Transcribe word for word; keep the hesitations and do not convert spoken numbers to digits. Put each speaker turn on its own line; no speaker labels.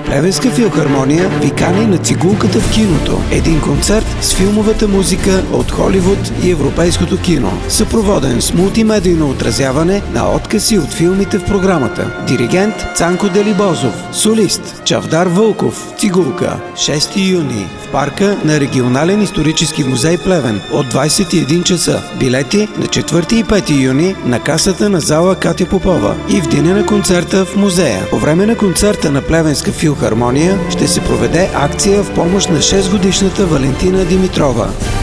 Плевенска филхармония ви кани на цигулката в киното. Един концерт с филмовата музика от Холивуд и европейското кино, съпроводен с мултимедийно отразяване на откази от филмите в програмата. Диригент Цанко Делибозов, солист Чавдар Вълков. Цигулка, шести юни в парка на Регионален исторически музей Плевен от двайсет и един часа. Билети на четвърти и пети юни на касата на зала Катя Попова и в деня на концерта в музея. По време на концерта на Плевенска филхармония ще се проведе акция в помощ на шестгодишната Валентина Димитрова.